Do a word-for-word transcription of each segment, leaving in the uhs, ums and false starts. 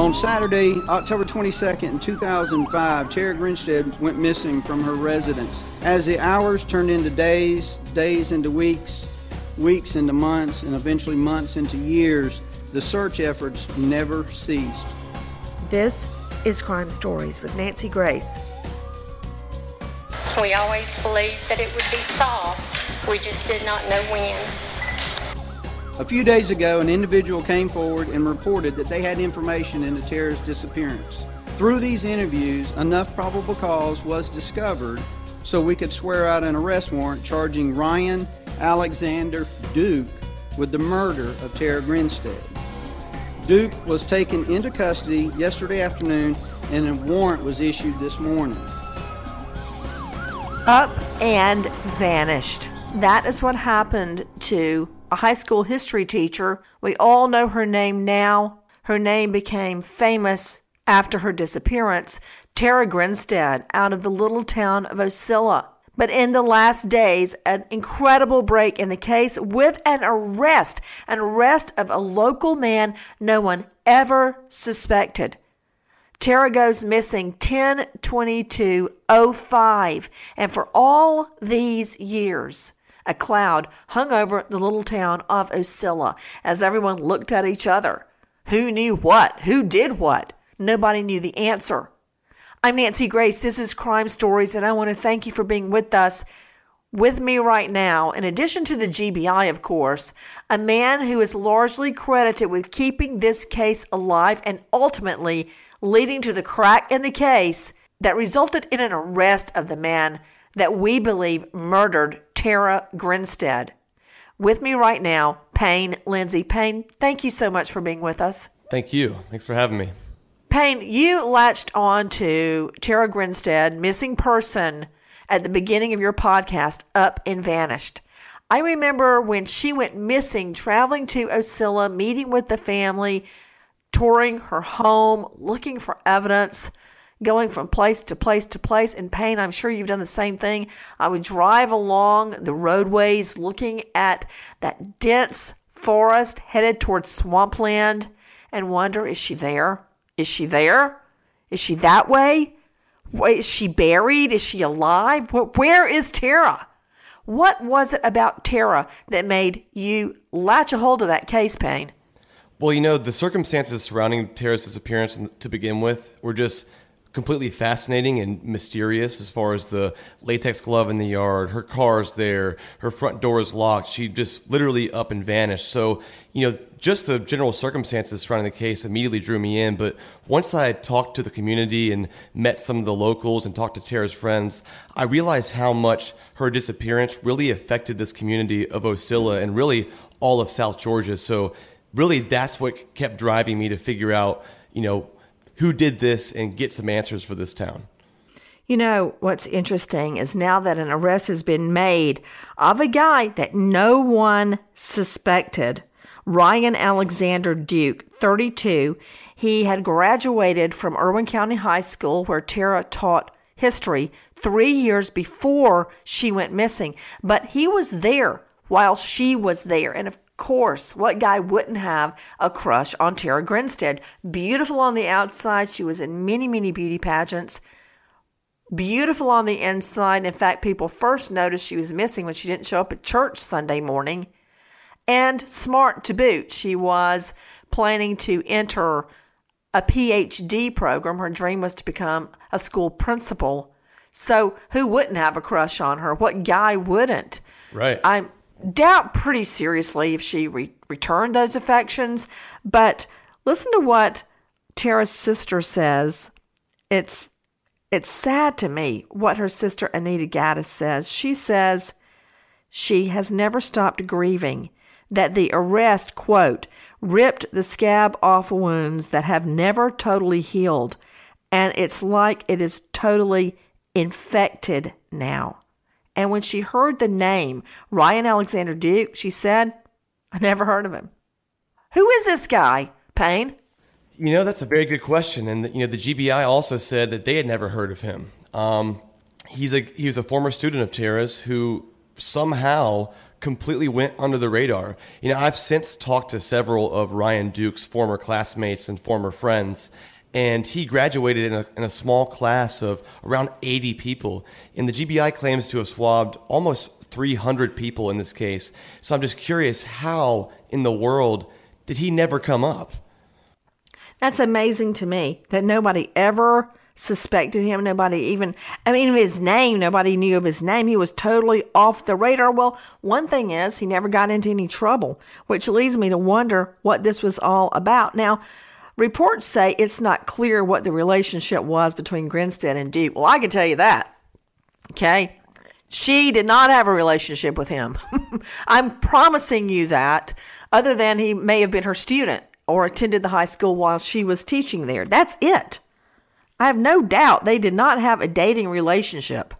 On Saturday, October twenty-second, two thousand five, Tara Grinstead went missing from her residence. As the hours turned into days, days into weeks, weeks into months, and eventually months into years, the search efforts never ceased. This is Crime Stories with Nancy Grace. We always believed that it would be solved. We just did not know when. A few days ago, an individual came forward and reported that they had information into Tara's disappearance. Through these interviews, enough probable cause was discovered so we could swear out an arrest warrant charging Ryan Alexander Duke with the murder of Tara Grinstead. Duke was taken into custody yesterday afternoon and a warrant was issued this morning. Up and vanished. That is what happened to a high school history teacher. We all know her name now. Her name became famous after her disappearance. Tara Grinstead, out of the little town of Ocilla. But in the last days, an incredible break in the case with an arrest. An arrest of a local man no one ever suspected. Tara goes missing ten twenty-two oh five. And for all these years, a cloud hung over the little town of Ocilla as everyone looked at each other. Who knew what? Who did what? Nobody knew the answer. I'm Nancy Grace. This is Crime Stories, and I want to thank you for being with us. With me right now, in addition to the G B I, of course, a man who is largely credited with keeping this case alive and ultimately leading to the crack in the case that resulted in an arrest of the man that we believe murdered Tara Grinstead. With me right now, Payne Lindsay. Payne, thank you so much for being with us. Thank you. Thanks for having me. Payne, you latched on to Tara Grinstead, missing person, at the beginning of your podcast, Up and Vanished. I remember when she went missing, traveling to Ocilla, meeting with the family, touring her home, looking for evidence, going from place to place to place. And Payne, I'm sure you've done the same thing. I would drive along the roadways looking at that dense forest headed towards swampland and wonder, is she there? Is she there? Is she that way? Is she buried? Is she alive? Where is Tara? What was it about Tara that made you latch a hold of that case, Payne? Well, you know, the circumstances surrounding Tara's disappearance to begin with were just completely fascinating and mysterious, as far as the latex glove in the yard, her car's there, her front door is locked. She just literally up and vanished. So, you know, just the general circumstances surrounding the case immediately drew me in. But once I had talked to the community and met some of the locals and talked to Tara's friends, I realized how much her disappearance really affected this community of Ocilla and really all of South Georgia. So really, that's what kept driving me to figure out, you know, who did this and get some answers for this town. You know, what's interesting is now that an arrest has been made of a guy that no one suspected, Ryan Alexander Duke, thirty-two. He had graduated from Irwin County High School, where Tara taught history, three years before she went missing. But he was there while she was there. And of course, what guy wouldn't have a crush on Tara Grinstead? Beautiful on the outside. She was in many, many beauty pageants. Beautiful on the inside. In fact, people first noticed she was missing when she didn't show up at church Sunday morning. And smart to boot. She was planning to enter a P H D program. Her dream was to become a school principal. So who wouldn't have a crush on her? What guy wouldn't? Right. I doubt pretty seriously if she re- returned those affections. But listen to what Tara's sister says. It's it's sad to me what her sister Anita Gaddis says. She says she has never stopped grieving that the arrest, quote, ripped the scab off wounds that have never totally healed, and it's like it is totally infected now. And when she heard the name Ryan Alexander Duke, she said, I never heard of him. Who is this guy, Payne? You know, that's a very good question. And, you know, the G B I also said that they had never heard of him. Um, he's a he was a former student of Tara's who somehow completely went under the radar. You know, I've since talked to several of Ryan Duke's former classmates and former friends, and he graduated in a, in a small class of around eighty people. And the G B I claims to have swabbed almost three hundred people in this case. So I'm just curious, how in the world did he never come up? That's amazing to me that nobody ever suspected him. Nobody even, I mean, his name, nobody knew of his name. He was totally off the radar. Well, one thing is he never got into any trouble, which leads me to wonder what this was all about. Now, reports say it's not clear what the relationship was between Grinstead and Duke. Well, I can tell you that. Okay. She did not have a relationship with him. I'm promising you that, other than he may have been her student or attended the high school while she was teaching there. That's it. I have no doubt they did not have a dating relationship.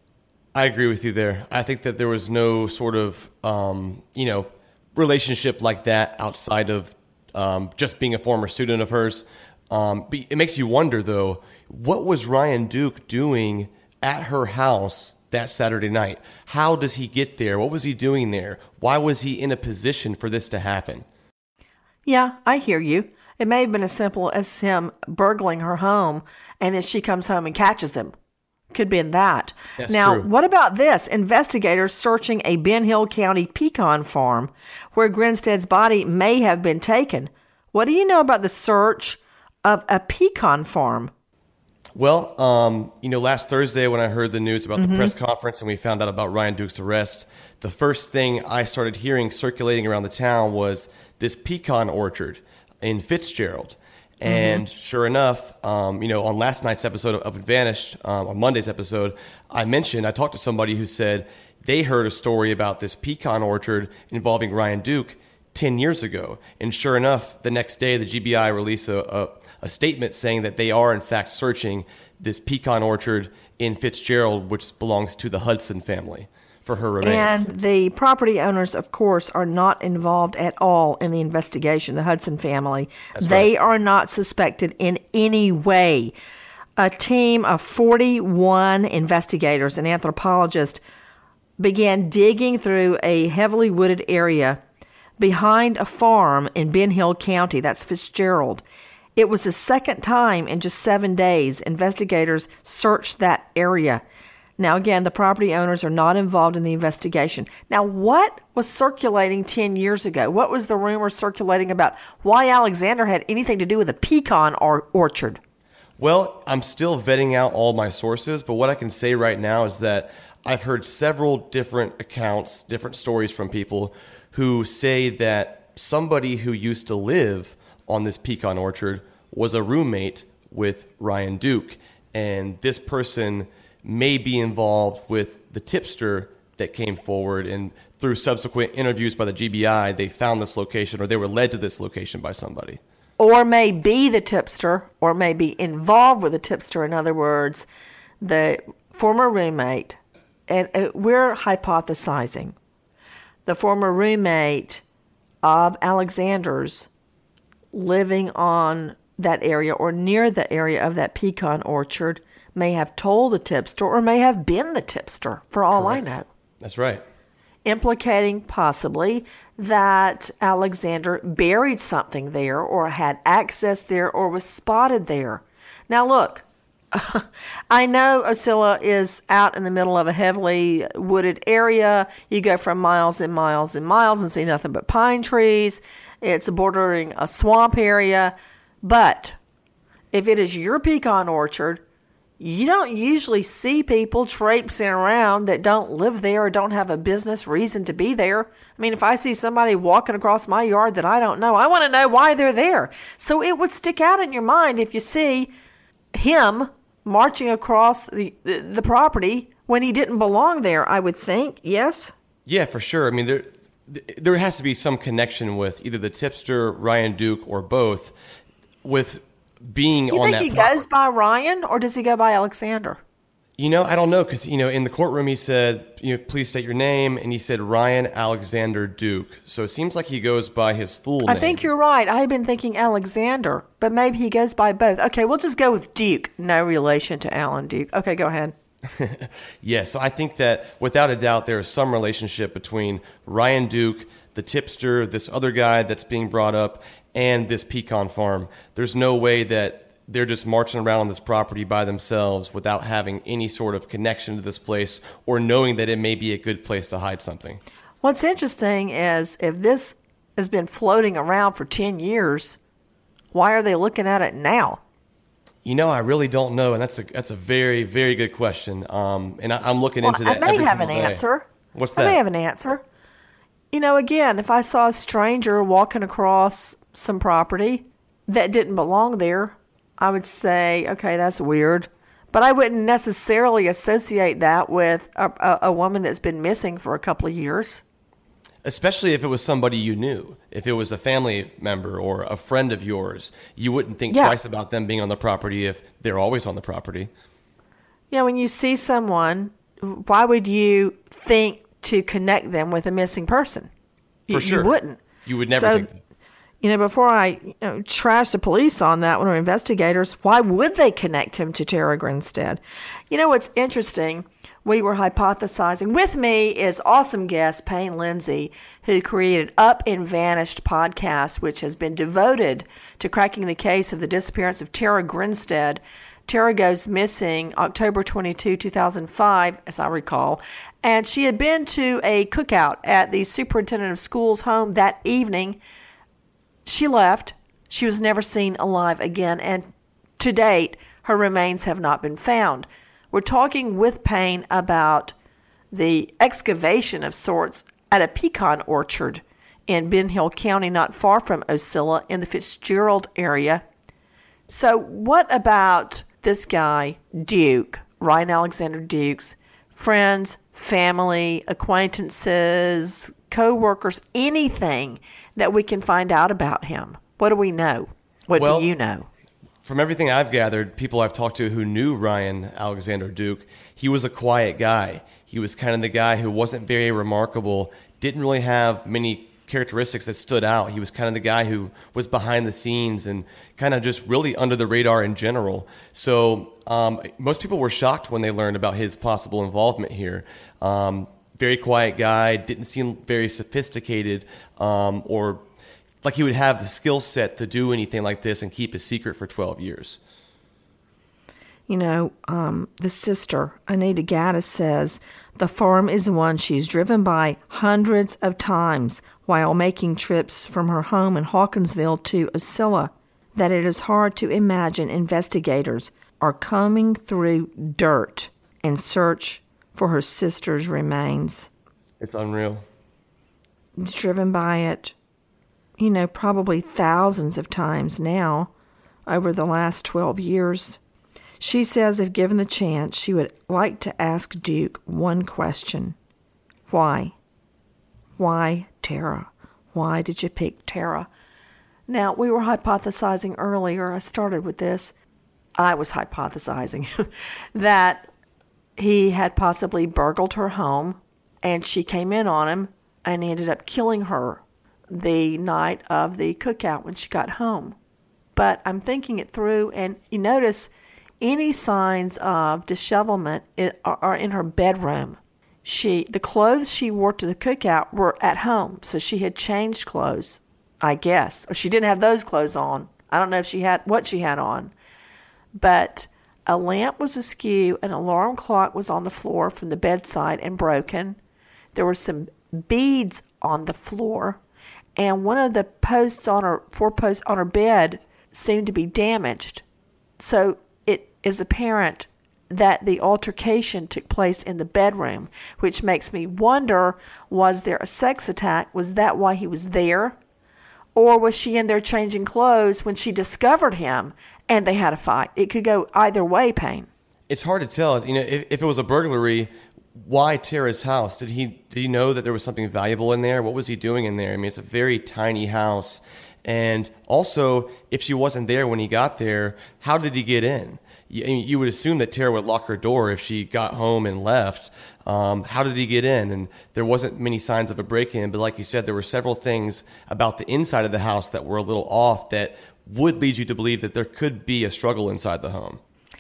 I agree with you there. I think that there was no sort of, um, you know, relationship like that outside of um, just being a former student of hers. Um, but it makes you wonder, though, what was Ryan Duke doing at her house that Saturday night? How does he get there? What was he doing there? Why was he in a position for this to happen? Yeah, I hear you. It may have been as simple as him burgling her home, and then she comes home and catches him. Could be in that. That's now, true. What about this? Investigators searching a Ben Hill County pecan farm where Grinstead's body may have been taken. What do you know about the search of a pecan farm? Well, um, you know, last Thursday when I heard the news about Mm-hmm. the press conference and we found out about Ryan Duke's arrest, the first thing I started hearing circulating around the town was this pecan orchard in Fitzgerald. And mm-hmm. sure enough, um, you know, on last night's episode of Up and Vanished, um, on Monday's episode, I mentioned, I talked to somebody who said they heard a story about this pecan orchard involving Ryan Duke ten years ago. And sure enough, the next day, the G B I released a, a, a statement saying that they are, in fact, searching this pecan orchard in Fitzgerald, which belongs to the Hudson family, for her remains. And the property owners, of course, are not involved at all in the investigation, the Hudson family. That's they right. are not suspected in any way. A team of forty-one investigators and anthropologists began digging through a heavily wooded area behind a farm in Ben Hill County, that's Fitzgerald. It was the second time in just seven days investigators searched that area. Now, again, the property owners are not involved in the investigation. Now, what was circulating ten years ago? What was the rumor circulating about why Alexander had anything to do with a pecan or- orchard? Well, I'm still vetting out all my sources, but what I can say right now is that I've heard several different accounts, different stories from people who say that somebody who used to live on this pecan orchard was a roommate with Ryan Duke. And this person may be involved with the tipster that came forward, and through subsequent interviews by the G B I, they found this location, or they were led to this location by somebody. Or may be the tipster, or may be involved with the tipster. In other words, the former roommate, and uh, we're hypothesizing, the former roommate of Alexander's living on that area or near the area of that pecan orchard may have told the tipster or may have been the tipster, for all Correct. I know. That's right. Implicating possibly that Alexander buried something there or had access there or was spotted there. Now look, I know Ocilla is out in the middle of a heavily wooded area. You go for miles and miles and miles and see nothing but pine trees. It's bordering a swamp area. But if it is your pecan orchard, you don't usually see people traipsing around that don't live there or don't have a business reason to be there. I mean, if I see somebody walking across my yard that I don't know, I want to know why they're there. So it would stick out in your mind if you see him marching across the, the, the property when he didn't belong there, I would think. Yes? Yeah, for sure. I mean, there there has to be some connection with either the tipster, Ryan Duke, or both, with being You on think that he property. goes by Ryan or does he go by Alexander? You know, I don't know, because, you know, in the courtroom he said, you know, please state your name, and he said Ryan Alexander Duke. So it seems like he goes by his full name. I think you're right. I've been thinking Alexander, but maybe he goes by both. Okay, we'll just go with Duke. No relation to Alan Duke. Okay, go ahead. Yeah, so I think that without a doubt there is some relationship between Ryan Duke, the tipster, this other guy that's being brought up, and this pecan farm. There's no way that they're just marching around on this property by themselves without having any sort of connection to this place or knowing that it may be a good place to hide something. What's interesting is if this has been floating around for ten years, why are they looking at it now? You know, I really don't know, and that's a that's a very, very good question. Um, and I, I'm looking well, into that I may every have an single day. answer. What's I that? may have an answer. You know, again, if I saw a stranger walking across some property that didn't belong there, I would say, okay, that's weird. But I wouldn't necessarily associate that with a, a, a woman that's been missing for a couple of years. Especially if it was somebody you knew. If it was a family member or a friend of yours, you wouldn't think Yeah. twice about them being on the property if they're always on the property. Yeah, when you see someone, why would you think to connect them with a missing person? You, For sure. You wouldn't. You would never So, think that. You know, before I you know, trash the police on that one or investigators, why would they connect him to Tara Grinstead? You know what's interesting? We were hypothesizing. With me is awesome guest Payne Lindsay, who created Up and Vanished podcast, which has been devoted to cracking the case of the disappearance of Tara Grinstead. Tara goes missing October twenty-second, two thousand five, as I recall, and she had been to a cookout at the superintendent of schools' home that evening. She left. She was never seen alive again, and to date, her remains have not been found. We're talking with Payne about the excavation of sorts at a pecan orchard in Ben Hill County, not far from Ocilla, in the Fitzgerald area. So what about this guy, Duke, Ryan Alexander Duke's friends, family, acquaintances, co-workers, anything that we can find out about him? What do we know? What Well, do you know? From everything I've gathered, people I've talked to who knew Ryan Alexander Duke, he was a quiet guy. He was kind of the guy who wasn't very remarkable, didn't really have many characteristics that stood out. He was kind of the guy who was behind the scenes and kind of just really under the radar in general. So um, most people were shocked when they learned about his possible involvement here. Um, very quiet guy, didn't seem very sophisticated um, or like he would have the skill set to do anything like this and keep a secret for twelve years. You know, um, the sister, Anita Gaddis, says the farm is one she's driven by hundreds of times while making trips from her home in Hawkinsville to Ocilla, that it is hard to imagine investigators are combing through dirt in search for her sister's remains. It's unreal. Driven by it, you know, probably thousands of times now over the last twelve years. She says if given the chance, she would like to ask Duke one question. Why? Why Tara? Why did you pick Tara? Now, we were hypothesizing earlier, I started with this, I was hypothesizing, that he had possibly burgled her home and she came in on him and he ended up killing her the night of the cookout when she got home. But I'm thinking it through, and you notice any signs of dishevelment are in her bedroom. She, the clothes she wore to the cookout were at home, so she had changed clothes, I guess. Or she didn't have those clothes on. I don't know if she had what she had on. But a lamp was askew, an alarm clock was on the floor from the bedside and broken. There were some beads on the floor. And one of the posts on her, four posts on her bed seemed to be damaged. So it is apparent that the altercation took place in the bedroom, which makes me wonder, was there a sex attack? Was that why he was there? Or was she in there changing clothes when she discovered him and they had a fight? It could go either way, Payne. It's hard to tell. You know, if, if it was a burglary, why Tara's house? Did he did he know that there was something valuable in there? What was he doing in there? I mean, it's a very tiny house. And also, if she wasn't there when he got there, how did he get in? You, you would assume that Tara would lock her door if she got home and left. Um, how did he get in? And there wasn't many signs of a break-in, but like you said, there were several things about the inside of the house that were a little off that would lead you to believe that there could be a struggle inside the home.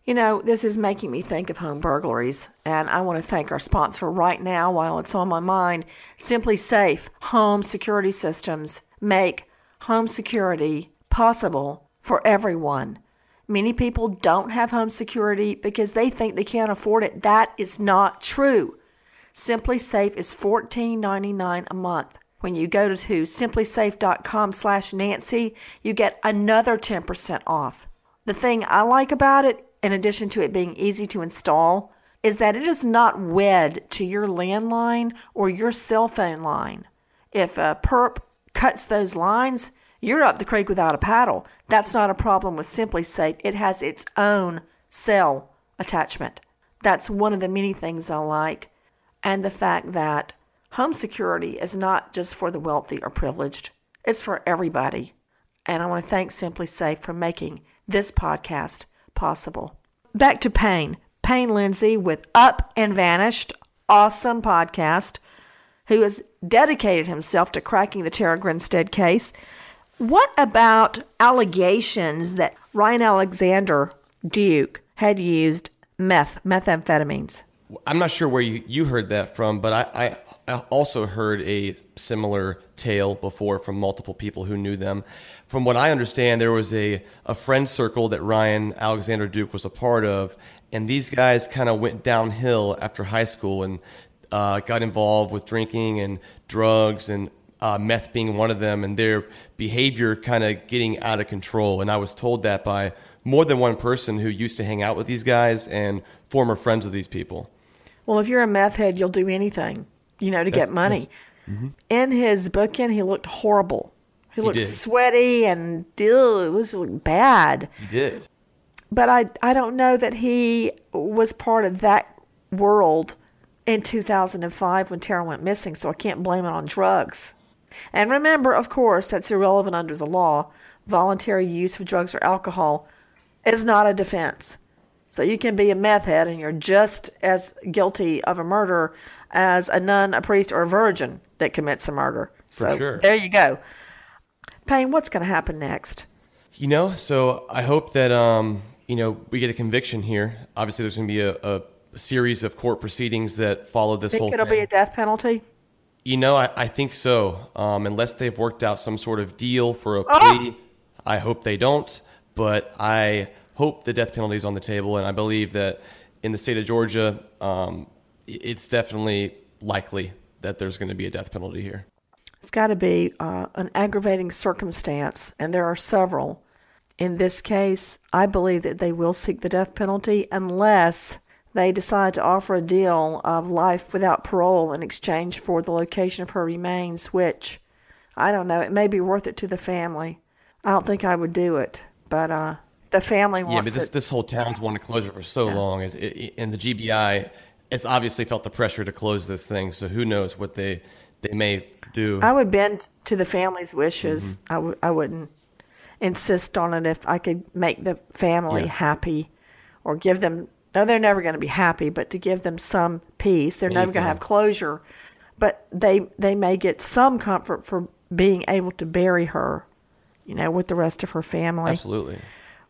You know, this is making me think of home burglaries, and I want to thank our sponsor right now while it's on my mind. Simply Safe Home Security Systems make home security possible for everyone. Many people don't have home security because they think they can't afford it. That is not true. Simply Safe is fourteen ninety-nine a month. When you go to simplysafe.com slash Nancy, you get another ten percent off. The thing I like about it, in addition to it being easy to install, is that it is not wed to your landline or your cell phone line. If a perp cuts those lines, you're up the creek without a paddle. That's not a problem with Simply Safe. It has its own cell attachment. That's one of the many things I like. And the fact that home security is not just for the wealthy or privileged. It's for everybody. And I want to thank Simply Safe for making this podcast possible. Back to Payne. Payne Lindsay with Up and Vanished, awesome podcast, who has dedicated himself to cracking the Tara Grinstead case. What about allegations that Ryan Alexander Duke had used meth, methamphetamines? I'm not sure where you, you heard that from, but I, I, I also heard a similar tale before from multiple people who knew them. From what I understand, there was a, a friend circle that Ryan Alexander Duke was a part of, and these guys kind of went downhill after high school and uh, got involved with drinking and drugs, and uh, meth being one of them, and their behavior kind of getting out of control. And I was told that by more than one person who used to hang out with these guys and former friends of these people. Well, if you're a meth head, you'll do anything, you know, to get money. Mm-hmm. In his booking, he looked horrible. He, he looked did. sweaty and ew, it was bad. He did. But I, I don't know that he was part of that world in two thousand five when Tara went missing, so I can't blame it on drugs. And remember, of course, that's irrelevant under the law. Voluntary use of drugs or alcohol is not a defense. So you can be a meth head and you're just as guilty of a murder as a nun, a priest, or a virgin that commits a murder. So For sure. There you go. Payne, what's going to happen next? You know, so I hope that, um, you know, we get a conviction here. Obviously, there's going to be a, a series of court proceedings that follow this Think whole it'll thing. be a death penalty? You know, I, I think so. Um, unless they've worked out some sort of deal for a plea, oh! I hope they don't. But I hope the death penalty is on the table, and I believe that in the state of Georgia, um, it's definitely likely that there's going to be a death penalty here. It's got to be uh, an aggravating circumstance, and there are several. In this case, I believe that they will seek the death penalty unless they decide to offer a deal of life without parole in exchange for the location of her remains, which, I don't know, it may be worth it to the family. I don't think I would do it, but uh, the family wants it. Yeah, but this, it. this whole town's wanted closure for so yeah. long, it, it, and the G B I has obviously felt the pressure to close this thing, so who knows what they they may do. I would bend to the family's wishes. Mm-hmm. I, w- I wouldn't insist on it if I could make the family yeah. happy or give them, no, they're never going to be happy, but to give them some peace. They're Anything. never going to have closure, but they they may get some comfort for being able to bury her, you know, with the rest of her family. Absolutely.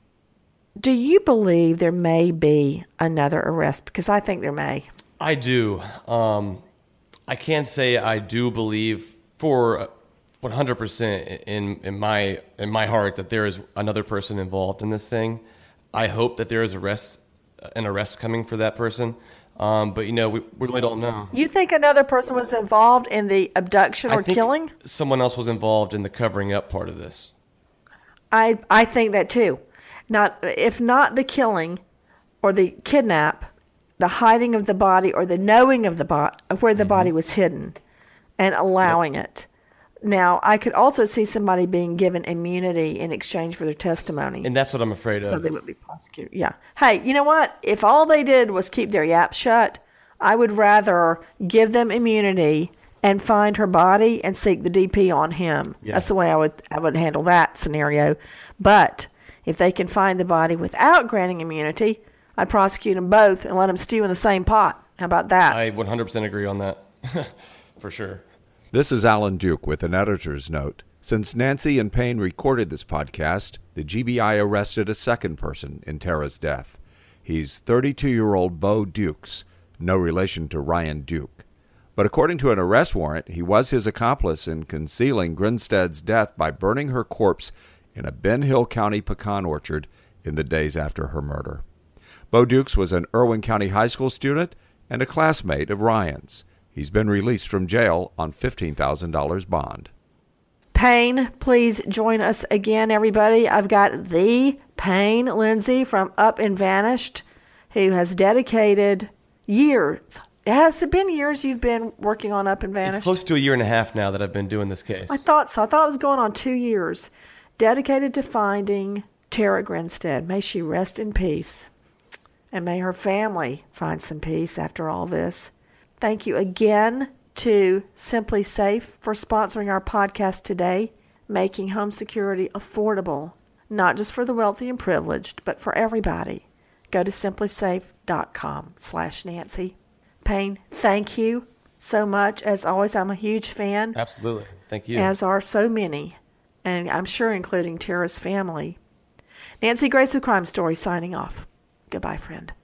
Do you believe there may be another arrest? Because I think there may. I do. Um, I can't say I do believe for one hundred percent in in my in my heart that there is another person involved in this thing. I hope that there is arrest an arrest coming for that person. Um, but, you know, we, we really don't know. You think another person was involved in the abduction or I think killing? Someone else was involved in the covering up part of this. I I think that too. Not if not the killing or the kidnap, the hiding of the body or the knowing of the bo- of where the mm-hmm. body was hidden and allowing yep. it. Now, I could also see somebody being given immunity in exchange for their testimony. And that's what I'm afraid so of. So they would be prosecuted. Yeah. Hey, you know what? If all they did was keep their yap shut, I would rather give them immunity and find her body and seek the D P on him. Yeah. That's the way I would I would handle that scenario. But if they can find the body without granting immunity, I'd prosecute them both and let them stew in the same pot. How about that? I one hundred percent agree on that. For sure. This is Alan Duke with an editor's note. Since Nancy and Payne recorded this podcast, the G B I arrested a second person in Tara's death. He's thirty-two-year-old Bo Dukes, no relation to Ryan Duke. But according to an arrest warrant, he was his accomplice in concealing Grinstead's death by burning her corpse in a Ben Hill County pecan orchard in the days after her murder. Bo Dukes was an Irwin County high school student and a classmate of Ryan's. He's been released from jail on fifteen thousand dollars bond. Payne, please join us again, everybody. I've got the Payne Lindsay from Up and Vanished, who has dedicated years. Has it been years you've been working on Up and Vanished? It's close to a year and a half now that I've been doing this case. I thought so. I thought it was going on two years. Dedicated to finding Tara Grinstead. May she rest in peace. And may her family find some peace after all this. Thank you again to Simply Safe for sponsoring our podcast today, making home security affordable, not just for the wealthy and privileged, but for everybody. Go to simplysafe.com slash Nancy. Payne, thank you so much. As always, I'm a huge fan. Absolutely. Thank you. As are so many, and I'm sure including Tara's family. Nancy Grace with Crime Story signing off. Goodbye, friend.